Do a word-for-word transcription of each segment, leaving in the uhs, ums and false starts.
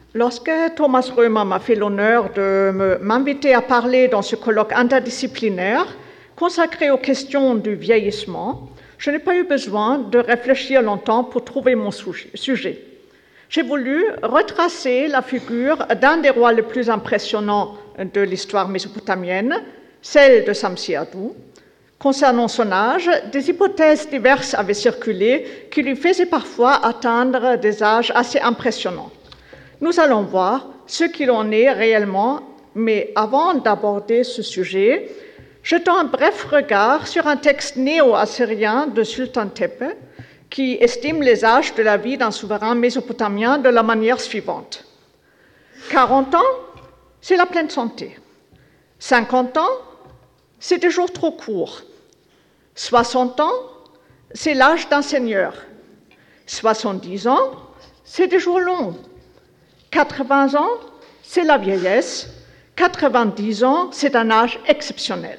Lorsque Thomas Römer m'a fait l'honneur de m'inviter à parler dans ce colloque interdisciplinaire consacré aux questions du vieillissement, je n'ai pas eu besoin de réfléchir longtemps pour trouver mon sujet. J'ai voulu retracer la figure d'un des rois les plus impressionnants de l'histoire mésopotamienne, celle de Samsi-Adou. Concernant son âge, des hypothèses diverses avaient circulé qui lui faisaient parfois atteindre des âges assez impressionnants. Nous allons voir ce qu'il en est réellement, mais avant d'aborder ce sujet, jetons un bref regard sur un texte néo-assyrien de Sultan Tepe qui estime les âges de la vie d'un souverain mésopotamien de la manière suivante. quarante ans, c'est la pleine santé. cinquante ans, c'est des jours trop courts. soixante ans, c'est l'âge d'un seigneur. soixante-dix ans, c'est des jours longs. quatre-vingts ans, c'est la vieillesse. quatre-vingt-dix ans, c'est un âge exceptionnel.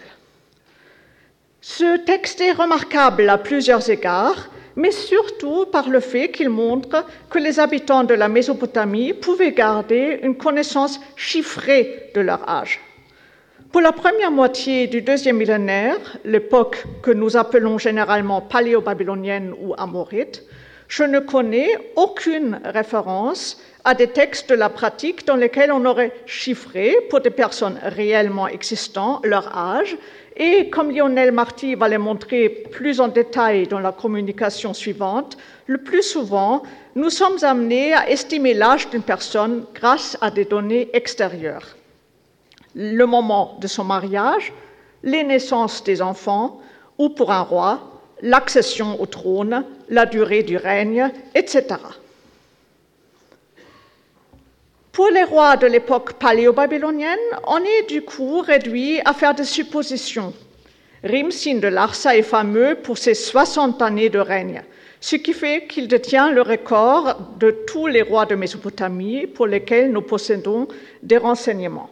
Ce texte est remarquable à plusieurs égards, mais surtout par le fait qu'il montre que les habitants de la Mésopotamie pouvaient garder une connaissance chiffrée de leur âge. Pour la première moitié du deuxième millénaire, l'époque que nous appelons généralement paléo-babylonienne ou amorite, je ne connais aucune référence à des textes de la pratique dans lesquels on aurait chiffré, pour des personnes réellement existantes, leur âge, et comme Lionel Marty va le montrer plus en détail dans la communication suivante, le plus souvent, nous sommes amenés à estimer l'âge d'une personne grâce à des données extérieures. Le moment de son mariage, les naissances des enfants, ou pour un roi, l'accession au trône, la durée du règne, et cetera. Pour les rois de l'époque paléo-babylonienne, on est du coup réduit à faire des suppositions. Rim-Sin de Larsa est fameux pour ses soixante années de règne, ce qui fait qu'il détient le record de tous les rois de Mésopotamie pour lesquels nous possédons des renseignements.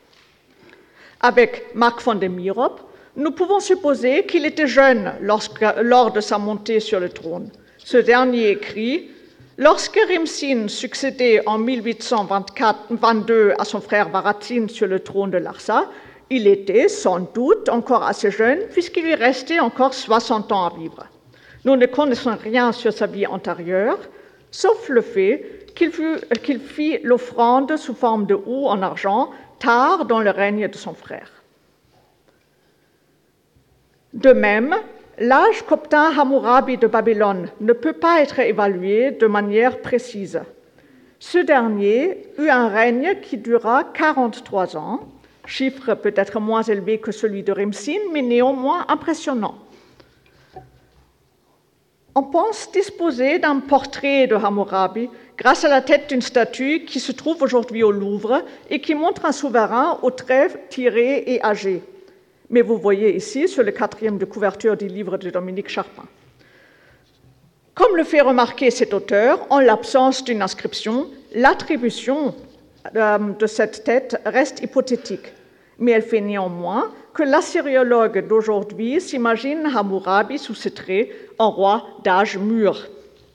Avec Marc von der Mirop, nous pouvons supposer qu'il était jeune lorsque, lors de sa montée sur le trône. Ce dernier écrit « Lorsque Rim-Sin succédait en mille huit cent vingt-deux à son frère Varatsin sur le trône de Larsa, il était sans doute encore assez jeune puisqu'il lui restait encore soixante ans à vivre. Nous ne connaissons rien sur sa vie antérieure, sauf le fait qu'il, fut, qu'il fit l'offrande sous forme de houx en argent tard dans le règne de son frère. De même, l'âge qu'obtint Hammurabi de Babylone ne peut pas être évalué de manière précise. Ce dernier eut un règne qui dura quarante-trois ans, chiffre peut-être moins élevé que celui de Rim-Sin, mais néanmoins impressionnant. On pense disposer d'un portrait de Hammurabi grâce à la tête d'une statue qui se trouve aujourd'hui au Louvre et qui montre un souverain aux traits tirés et âgés. Mais vous voyez ici, sur le quatrième de couverture du livre de Dominique Charpin. Comme le fait remarquer cet auteur, en l'absence d'une inscription, l'attribution euh, de cette tête reste hypothétique. Mais elle fait néanmoins que l'assyriologue d'aujourd'hui s'imagine Hammurabi sous ses traits en roi d'âge mûr.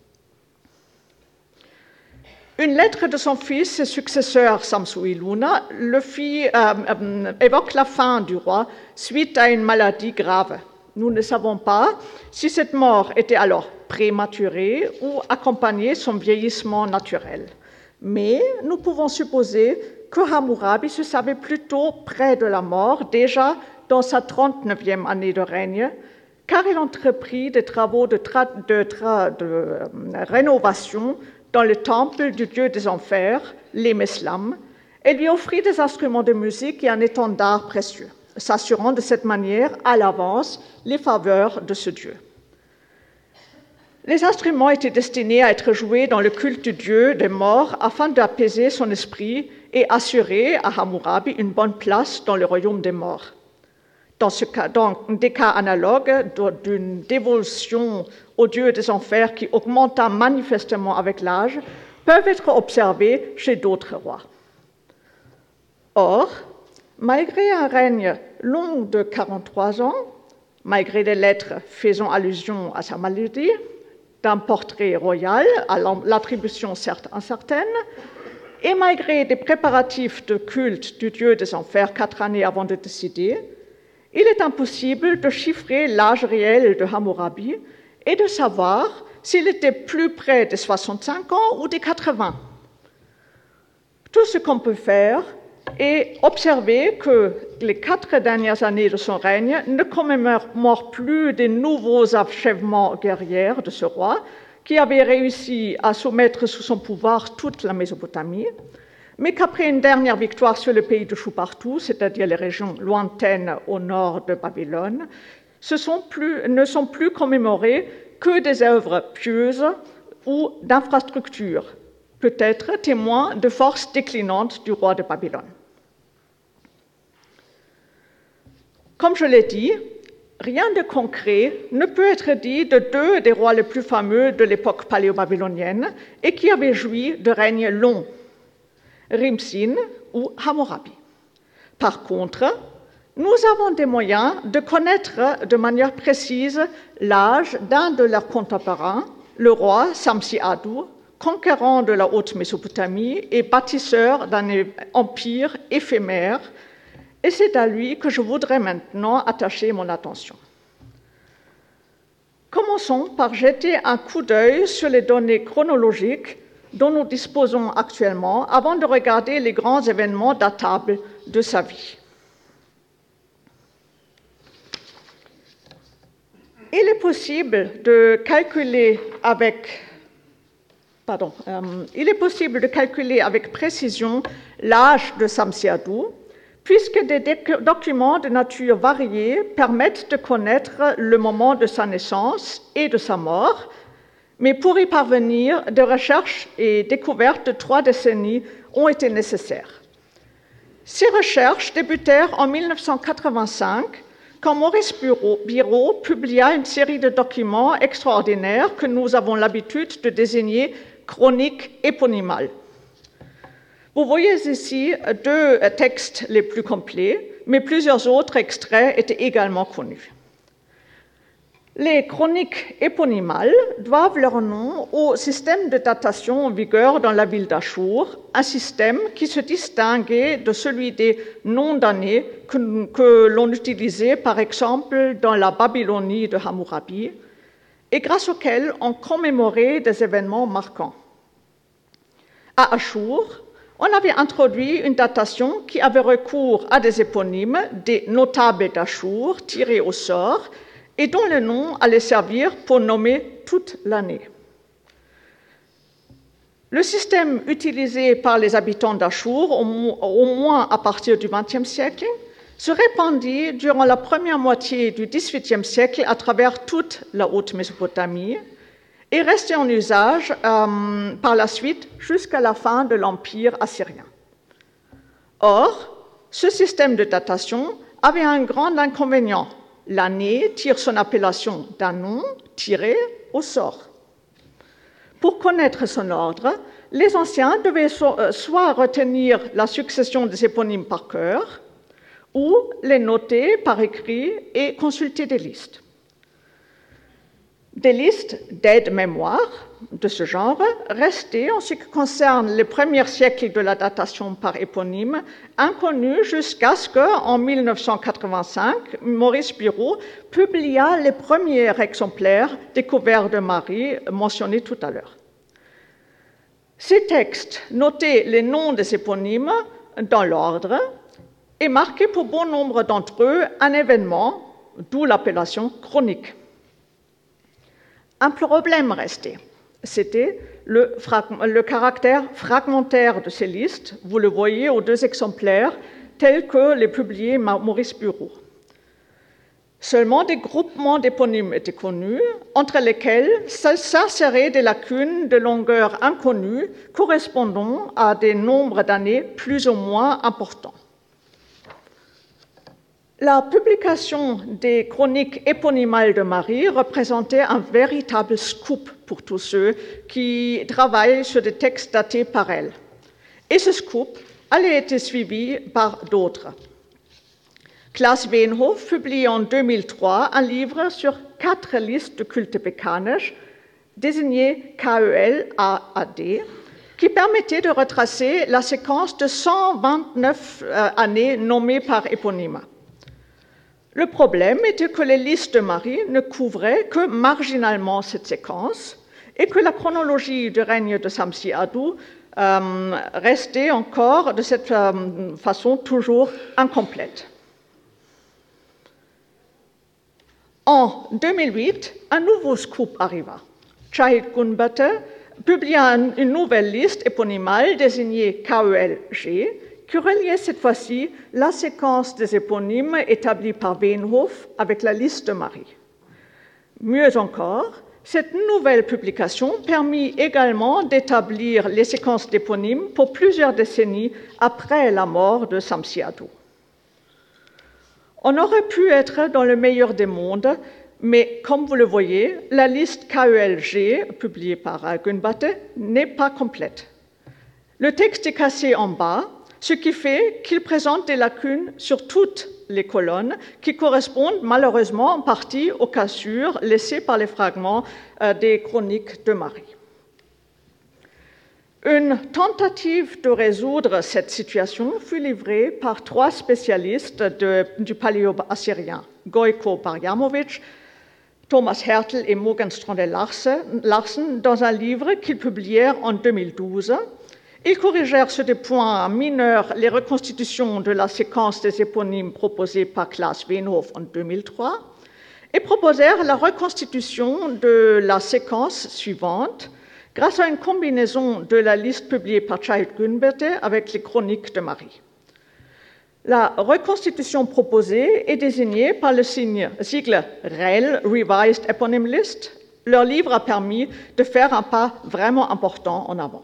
Une lettre de son fils et successeur Samsu-Iluna le fit, euh, euh, évoque la fin du roi suite à une maladie grave. Nous ne savons pas si cette mort était alors prématurée ou accompagnait son vieillissement naturel. Mais nous pouvons supposer que Hammurabi se savait plutôt près de la mort, déjà dans sa trente-neuvième année de règne, car il entreprit des travaux de, tra- de, tra- de euh, rénovation dans le temple du dieu des enfers, les Meslam, et lui offrit des instruments de musique et un étendard précieux, s'assurant de cette manière à l'avance les faveurs de ce dieu. Les instruments étaient destinés à être joués dans le culte du dieu des morts afin d'apaiser son esprit et assurer à Hammurabi une bonne place dans le royaume des morts. Dans, ce cas, dans des cas analogues d'une dévotion au dieu des enfers qui augmenta manifestement avec l'âge, peuvent être observés chez d'autres rois. Or, malgré un règne long de quarante-trois ans, malgré des lettres faisant allusion à sa maladie, d'un portrait royal à l'attribution certes incertaine, et malgré des préparatifs de culte du dieu des enfers quatre années avant de décider, il est impossible de chiffrer l'âge réel de Hammurabi et de savoir s'il était plus près des soixante-cinq ans ou des quatre-vingts. Tout ce qu'on peut faire est observer que les quatre dernières années de son règne ne commémorent plus des nouveaux achèvements guerriers de ce roi, qui avait réussi à soumettre sous son pouvoir toute la Mésopotamie, mais qu'après une dernière victoire sur le pays de Choupartou, c'est-à-dire les régions lointaines au nord de Babylone, ce sont plus, ne sont plus commémorées que des œuvres pieuses ou d'infrastructures, peut-être témoins de forces déclinantes du roi de Babylone. Comme je l'ai dit, rien de concret ne peut être dit de deux des rois les plus fameux de l'époque paléo-babylonienne et qui avaient joui de règnes longs, Rimsin ou Hammurabi. Par contre, nous avons des moyens de connaître de manière précise l'âge d'un de leurs contemporains, le roi Samsi-Addu, conquérant de la Haute-Mésopotamie et bâtisseur d'un empire éphémère, et c'est à lui que je voudrais maintenant attacher mon attention. Commençons par jeter un coup d'œil sur les données chronologiques dont nous disposons actuellement avant de regarder les grands événements datables de sa vie. Il est possible de calculer avec, pardon, euh, il est possible de calculer avec précision l'âge de Samsi-Addu, puisque des documents de nature variée permettent de connaître le moment de sa naissance et de sa mort, mais pour y parvenir, des recherches et découvertes de trois décennies ont été nécessaires. Ces recherches débutèrent en mille neuf cent quatre-vingt-cinq, quand Maurice Biraud publia une série de documents extraordinaires que nous avons l'habitude de désigner chroniques éponymales. Vous voyez ici deux textes les plus complets, mais plusieurs autres extraits étaient également connus. Les chroniques éponymales doivent leur nom au système de datation en vigueur dans la ville d'Achour, un système qui se distinguait de celui des noms d'années que, que l'on utilisait par exemple dans la Babylonie de Hammurabi, et grâce auquel on commémorait des événements marquants. À Achour, on avait introduit une datation qui avait recours à des éponymes des notables d'Achour tirés au sort et dont le nom allait servir pour nommer toute l'année. Le système utilisé par les habitants d'Achour, au moins à partir du vingtième siècle, se répandit durant la première moitié du dix-huitième siècle à travers toute la Haute-Mésopotamie et restait en usage euh, par la suite jusqu'à la fin de l'Empire assyrien. Or, ce système de datation avait un grand inconvénient. L'année tire son appellation d'un nom tiré au sort. Pour connaître son ordre, les anciens devaient soit retenir la succession des éponymes par cœur, ou les noter par écrit et consulter des listes. Des listes d'aide-mémoire de ce genre restaient, en ce qui concerne les premiers siècles de la datation par éponyme, inconnues jusqu'à ce qu'en mille neuf cent quatre-vingt-cinq, Maurice Biraud publia les premiers exemplaires découverts de Marie mentionnés tout à l'heure. Ces textes notaient les noms des éponymes dans l'ordre et marquaient pour bon nombre d'entre eux un événement, d'où l'appellation chronique. Un problème restait, c'était le, le caractère fragmentaire de ces listes, vous le voyez aux deux exemplaires, tels que les publiés Maurice Biraud. Seulement des groupements d'éponymes étaient connus, entre lesquels s'inséraient des lacunes de longueur inconnue correspondant à des nombres d'années plus ou moins importants. La publication des chroniques éponymales de Marie représentait un véritable scoop pour tous ceux qui travaillent sur des textes datés par elle. Et ce scoop allait être suivi par d'autres. Klaas Weenhoff publie en deux mille trois un livre sur quatre listes de culte mécanique, désignées K E L A A D, qui permettait de retracer la séquence de cent vingt-neuf euh, années nommées par éponyme. Le problème était que les listes de Marie ne couvraient que marginalement cette séquence et que la chronologie du règne de Samsi-Adou euh, restait encore de cette euh, façon toujours incomplète. En deux mille huit, un nouveau scoop arriva. Chahid Gunbate publia une nouvelle liste éponymale désignée K E L G qui reliait cette fois-ci la séquence des éponymes établie par Veenhoff avec la liste de Marie. Mieux encore, cette nouvelle publication permit également d'établir les séquences d'éponymes pour plusieurs décennies après la mort de Samsi-Adou. On aurait pu être dans le meilleur des mondes, mais comme vous le voyez, la liste K E L G, publiée par Gunbate, n'est pas complète. Le texte est cassé en bas, ce qui fait qu'il présente des lacunes sur toutes les colonnes qui correspondent malheureusement en partie aux cassures laissées par les fragments euh, des chroniques de Marie. Une tentative de résoudre cette situation fut livrée par trois spécialistes de, du paléo-assyrien, Gojko Barjamovic, Thomas Hertel et Mogens Strandell-Larsen, dans un livre qu'ils publièrent en deux mille douze. Ils corrigèrent sur des points mineurs les reconstitutions de la séquence des éponymes proposées par Klaas Veenhoff en deux mille trois et proposèrent la reconstitution de la séquence suivante grâce à une combinaison de la liste publiée par Chahid Gunbate avec les chroniques de Marie. La reconstitution proposée est désignée par le signe, sigle R E L, Revised Eponym List. Leur livre a permis de faire un pas vraiment important en avant.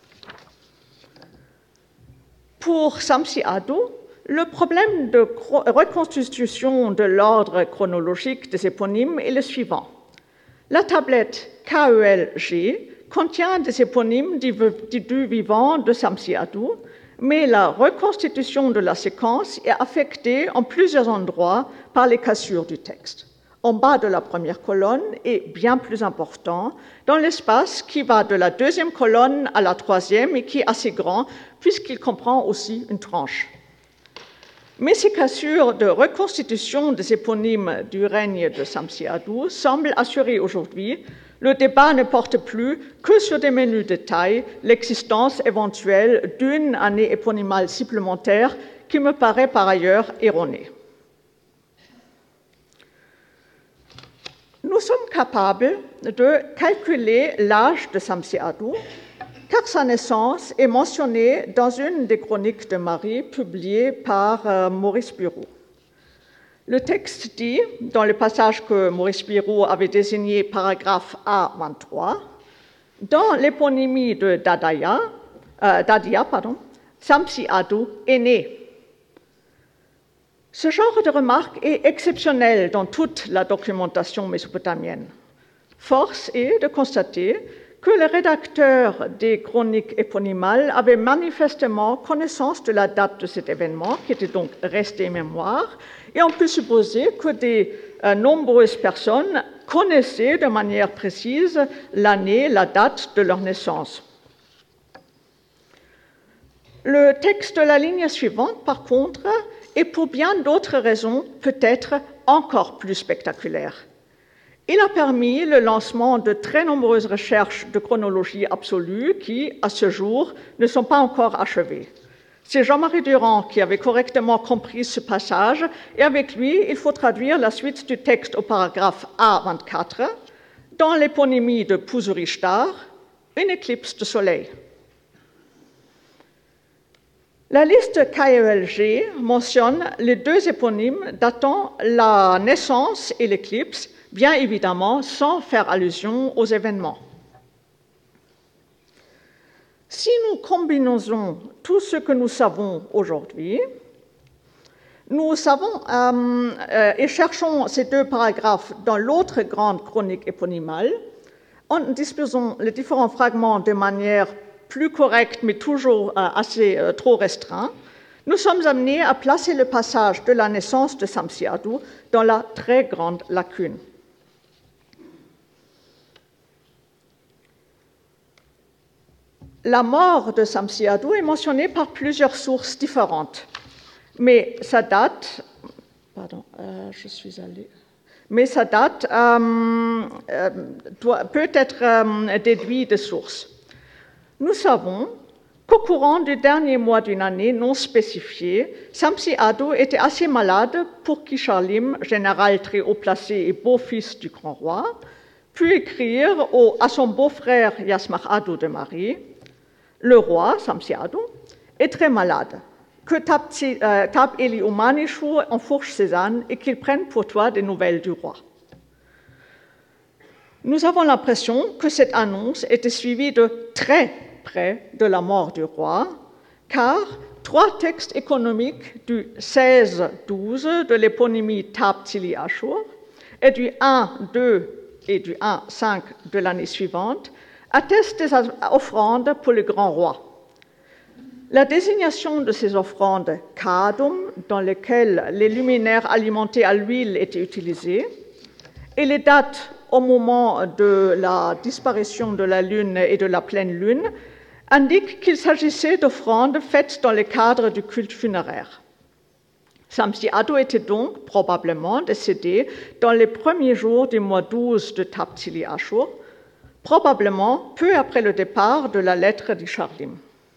Pour Samsi-Adou, le problème de reconstitution de l'ordre chronologique des éponymes est le suivant. La tablette K E L G contient des éponymes du vivant de Samsi-Adou, mais la reconstitution de la séquence est affectée en plusieurs endroits par les cassures du texte. En bas de la première colonne est bien plus important, dans l'espace qui va de la deuxième colonne à la troisième et qui est assez grand puisqu'il comprend aussi une tranche. Mais ces cassures de reconstitution des éponymes du règne de Samsi-Adou semblent assurer aujourd'hui le débat ne porte plus que sur des menus détails l'existence éventuelle d'une année éponymale supplémentaire qui me paraît par ailleurs erronée. Nous sommes capables de calculer l'âge de Samsi-Adou, car sa naissance est mentionnée dans une des chroniques de Marie publiées par euh, Maurice Bureau. Le texte dit, dans le passage que Maurice Bureau avait désigné paragraphe A vingt-trois, dans l'éponymie de Dadaya, euh, Dadia, pardon, Samsi-Adou est né. Ce genre de remarque est exceptionnel dans toute la documentation mésopotamienne. Force est de constater que le rédacteur des chroniques éponymales avait manifestement connaissance de la date de cet événement, qui était donc resté mémoire, et on peut supposer que de euh, nombreuses personnes connaissaient de manière précise l'année, la date de leur naissance. Le texte de la ligne suivante, par contre, est pour bien d'autres raisons peut-être encore plus spectaculaire. Il a permis le lancement de très nombreuses recherches de chronologie absolue qui, à ce jour, ne sont pas encore achevées. C'est Jean-Marie Durand qui avait correctement compris ce passage, et avec lui, il faut traduire la suite du texte au paragraphe A vingt-quatre, dans l'éponymie de Puzuri-Shtar, une éclipse de soleil. La liste K E L G mentionne les deux éponymes datant la naissance et l'éclipse, bien évidemment sans faire allusion aux événements. Si nous combinons tout ce que nous savons aujourd'hui, nous savons euh, euh, et cherchons ces deux paragraphes dans l'autre grande chronique éponymale, en disposant les différents fragments de manière plus correcte, mais toujours euh, assez euh, trop restreint, nous sommes amenés à placer le passage de la naissance de Samsi-Adou dans la très grande lacune. La mort de Samsi-Adou est mentionnée par plusieurs sources différentes, mais sa date, pardon, euh, je suis allée, mais sa date euh, euh, doit, peut être euh, déduite de sources. Nous savons qu'au courant du dernier mois d'une année non spécifiée, Samsi-Adou était assez malade pour qu'Isharlim, général très haut placé et beau-fils du grand roi, pût écrire au, à son beau-frère Yasmach-Adou de Marie: le roi, Samsi-Adou, est très malade, que Tab Eli Umanishu enfourche ses ânes et qu'il prenne pour toi des nouvelles du roi. Nous avons l'impression que cette annonce était suivie de très près de la mort du roi, car trois textes économiques du seize douze de l'éponymie Tab Tili Ashur et du un deux et du un cinq de l'année suivante attestent des offrandes pour le grand roi. La désignation de ces offrandes kadum, dans lesquelles les luminaires alimentés à l'huile étaient utilisés, et les dates au moment de la disparition de la lune et de la pleine lune, indiquent qu'il s'agissait d'offrandes faites dans le cadre du culte funéraire. Samsi-Adou était donc probablement décédé dans les premiers jours du mois douze de Tab Tili Ashur, probablement peu après le départ de la lettre d'Isharlim.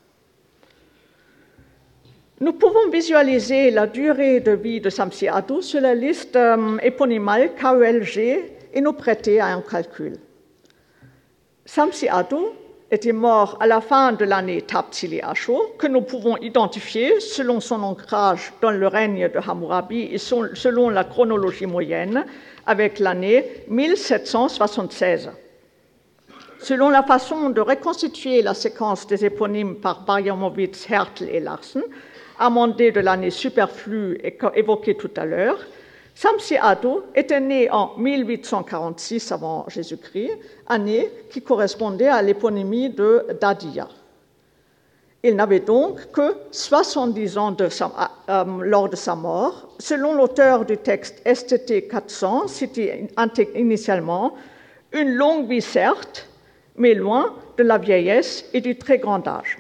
Nous pouvons visualiser la durée de vie de Samsi-Adou sur la liste euh, éponymale K E L G et nous prêter à un calcul. Samsi-Adou était mort à la fin de l'année Tab Tili Ashur, que nous pouvons identifier selon son ancrage dans le règne de Hammurabi et selon la chronologie moyenne avec l'année mille sept cent soixante-seize. Selon la façon de reconstituer la séquence des éponymes par Barjamovitz, Hertel et Larsen, amendée de l'année superflue évoquée tout à l'heure, Samsi-Adou était né en mille huit cent quarante-six avant Jésus-Christ, année qui correspondait à l'éponymie de Dadia. Il n'avait donc que soixante-dix ans de sa, euh, lors de sa mort, selon l'auteur du texte S T T quatre cents, cité initialement, une longue vie certes, mais loin de la vieillesse et du très grand âge.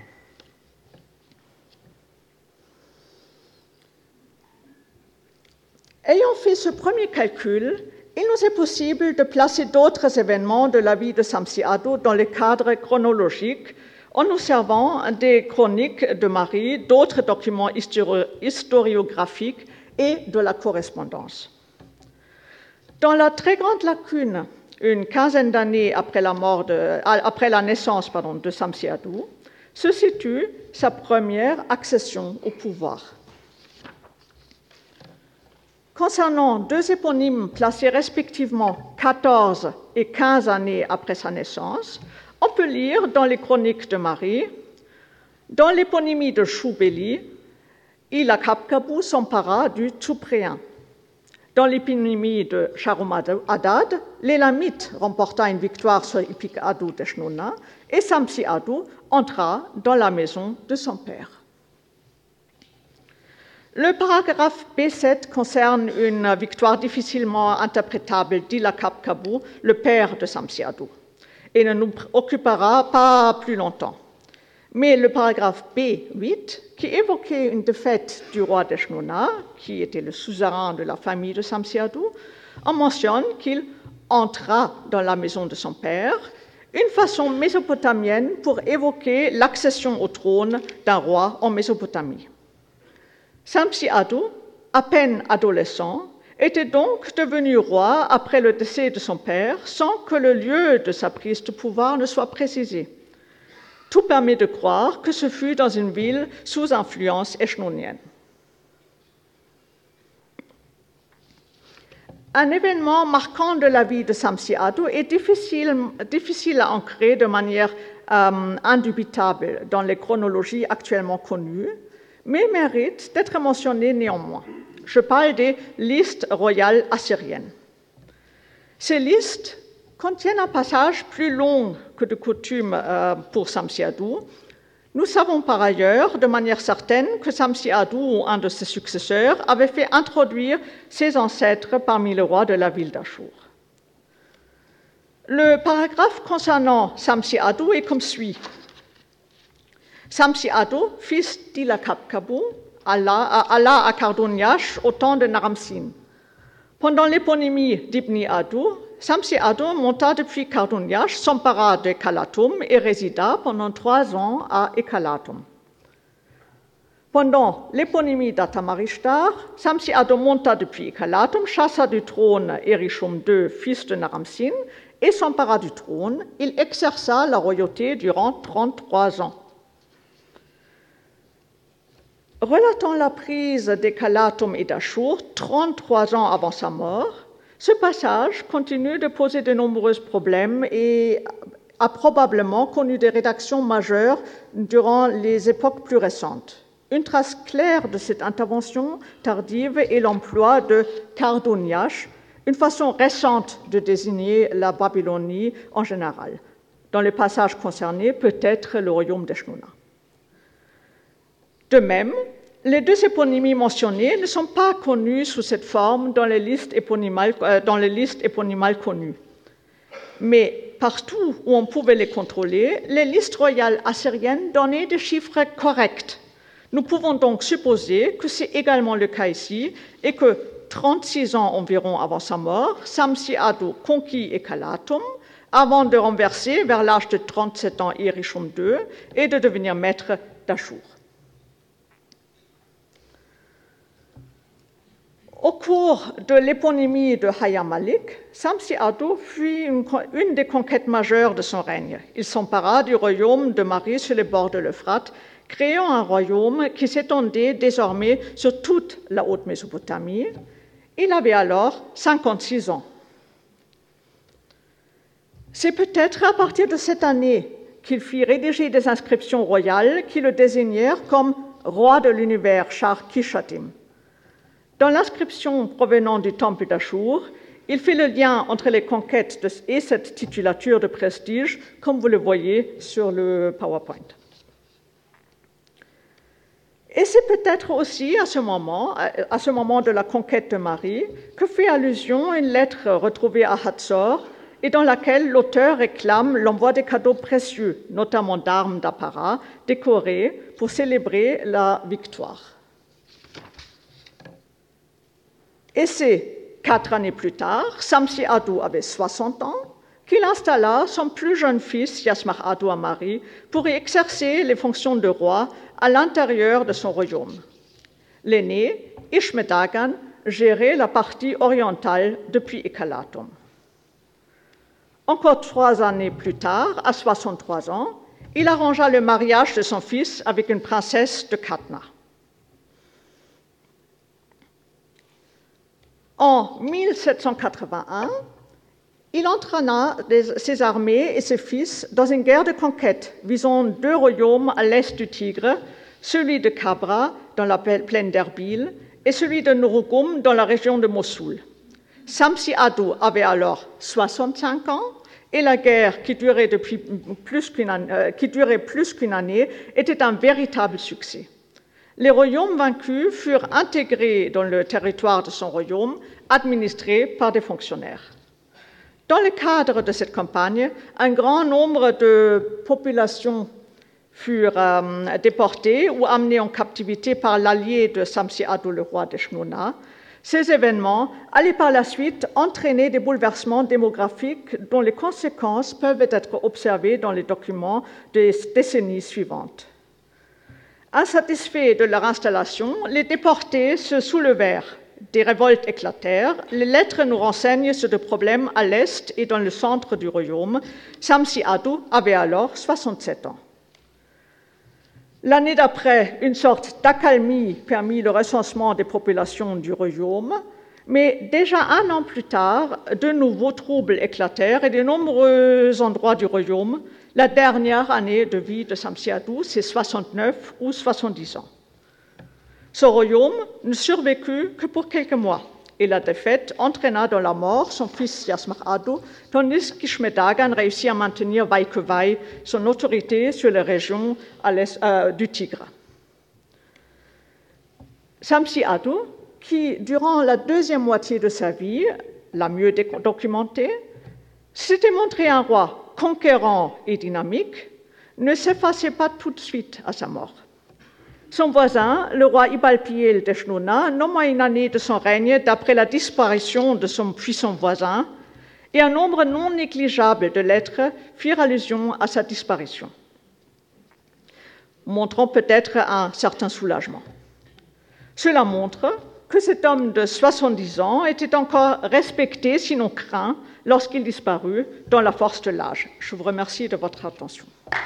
Ayant fait ce premier calcul, il nous est possible de placer d'autres événements de la vie de Samsi-Adou dans le cadre chronologique en nous servant des chroniques de Marie, d'autres documents historiographiques et de la correspondance. Dans la très grande lacune, une quinzaine d'années après la, mort de, après la naissance pardon, de Samsi-Adou, se situe sa première accession au pouvoir. Concernant deux éponymes placés respectivement quatorze et quinze années après sa naissance, on peut lire dans les chroniques de Marie: dans l'éponymie de Choubeli, Ilakabkabou s'empara du Tsupréen. Dans l'éponymie de Sharum-Adad, l'Élamite remporta une victoire sur Ipik-Adou d'Eshnouna et Samsi-Adou entra dans la maison de son père. Le paragraphe B sept concerne une victoire difficilement interprétable d'Ilakabkabou, le père de Samsi-Adou, et ne nous occupera pas plus longtemps. Mais le paragraphe B huit, qui évoquait une défaite du roi d'Eshnouna, qui était le suzerain de la famille de Samsi-Adou, en mentionne qu'il entra dans la maison de son père, une façon mésopotamienne pour évoquer l'accession au trône d'un roi en Mésopotamie. Samsi-Adou, à peine adolescent, était donc devenu roi après le décès de son père, sans que le lieu de sa prise de pouvoir ne soit précisé. Tout permet de croire que ce fut dans une ville sous influence eshnonienne. Un événement marquant de la vie de Samsi-Adou est difficile, difficile à ancrer de manière euh, indubitable dans les chronologies actuellement connues, mais mérite d'être mentionné néanmoins. Je parle des listes royales assyriennes. Ces listes contiennent un passage plus long que de coutume euh, pour Samsi-Adou. Nous savons par ailleurs, de manière certaine, que Samsi-Adou ou un de ses successeurs avait fait introduire ses ancêtres parmi les rois de la ville d'Achour. Le paragraphe concernant Samsi-Adou est comme suit. Samsi Addo, fils d'Ilakabkabu, alla à Karduniash au temps de Naram-Sin. Pendant l'éponymie d'Ibni Addo, Samsi Addo monta depuis Karduniash, s'empara de Ekalatum et résida pendant trois ans à Ekalatum. Pendant l'éponymie d'Atamarishtar, Samsi Addo monta depuis Ekalatum, chassa du trône Erishum deux, fils de Naram-Sin, et s'empara du trône. Il exerça la royauté durant trente-trois ans. Relatant la prise d'Ekalatum et d'Ashur, trente-trois ans avant sa mort, ce passage continue de poser de nombreux problèmes et a probablement connu des rédactions majeures durant les époques plus récentes. Une trace claire de cette intervention tardive est l'emploi de Karduniash, une façon récente de désigner la Babylonie en général. Dans le passage concerné, peut-être le royaume d'Eshnouna. De même, les deux éponymies mentionnées ne sont pas connues sous cette forme dans les listes éponymales, euh, dans les listes éponymales connues. Mais partout où on pouvait les contrôler, les listes royales assyriennes donnaient des chiffres corrects. Nous pouvons donc supposer que c'est également le cas ici et que trente-six ans environ avant sa mort, Samsi Addo conquit Ekalatum avant de renverser vers l'âge de trente-sept ans Erishum deux et de devenir maître d'Ashur. Au cours de l'éponymie de Hayam Malik, Samsi Addo fut une, une des conquêtes majeures de son règne. Il s'empara du royaume de Mari sur les bords de l'Euphrate, créant un royaume qui s'étendait désormais sur toute la haute Mésopotamie. Il avait alors cinquante-six ans. C'est peut-être à partir de cette année qu'il fit rédiger des inscriptions royales qui le désignèrent comme roi de l'univers, Shar Kishatim. Dans l'inscription provenant du temple d'Ashur, il fait le lien entre les conquêtes de, et cette titulature de prestige, comme vous le voyez sur le PowerPoint. Et c'est peut-être aussi à ce moment, à ce moment de la conquête de Mari, que fait allusion une lettre retrouvée à Hatzor et dans laquelle l'auteur réclame l'envoi des cadeaux précieux, notamment d'armes d'apparat décorées pour célébrer la victoire. Et c'est quatre années plus tard, Samsi Addo avait soixante ans, qu'il installa son plus jeune fils, Yasmach Addo à Mari, pour y exercer les fonctions de roi à l'intérieur de son royaume. L'aîné, Ishmedagan, gérait la partie orientale depuis Ekalatum. Encore trois années plus tard, à soixante-trois ans, il arrangea le mariage de son fils avec une princesse de Katna. En mille sept cent quatre-vingt-un, il entraîna ses armées et ses fils dans une guerre de conquête visant deux royaumes à l'est du Tigre, celui de Kabra dans la plaine d'Erbil et celui de Nurugum dans la région de Mossoul. Samsi Addo avait alors soixante-cinq ans et la guerre, qui durait, depuis plus qu'une année, euh, qui durait plus qu'une année, était un véritable succès. Les royaumes vaincus furent intégrés dans le territoire de son royaume, administrés par des fonctionnaires. Dans le cadre de cette campagne, un grand nombre de populations furent euh, déportées ou amenées en captivité par l'allié de Samsi Addo, le roi d'Eshnouna. Ces événements allaient par la suite entraîner des bouleversements démographiques dont les conséquences peuvent être observées dans les documents des décennies suivantes. Insatisfaits de leur installation, les déportés se soulevèrent. Des révoltes éclatèrent. Les lettres nous renseignent sur des problèmes à l'est et dans le centre du royaume. Samsi Addo avait alors soixante-sept ans. L'année d'après, une sorte d'accalmie permit le recensement des populations du royaume, mais déjà un an plus tard, de nouveaux troubles éclatèrent et de nombreux endroits du royaume. La dernière année de vie de Samsi Addo, c'est soixante-neuf ou soixante-dix ans. Ce royaume ne survécut que pour quelques mois, et la défaite entraîna dans la mort son fils Yasmach Addo, tandis qu'Ishmedagan réussit à maintenir vaille que vaille son autorité sur les régions à l'est euh, du Tigre. Samsi Addo, qui, durant la deuxième moitié de sa vie, la mieux documentée, s'était montré un roi conquérant et dynamique, ne s'effaçait pas tout de suite à sa mort. Son voisin, le roi Ibalpiel d'Eshnuna, nomma une année de son règne d'après la disparition de son puissant voisin, et un nombre non négligeable de lettres firent allusion à sa disparition, montrant peut-être un certain soulagement. Cela montre que cet homme de soixante-dix ans était encore respecté, sinon craint, lorsqu'il disparut, dans la force de l'âge. Je vous remercie de votre attention.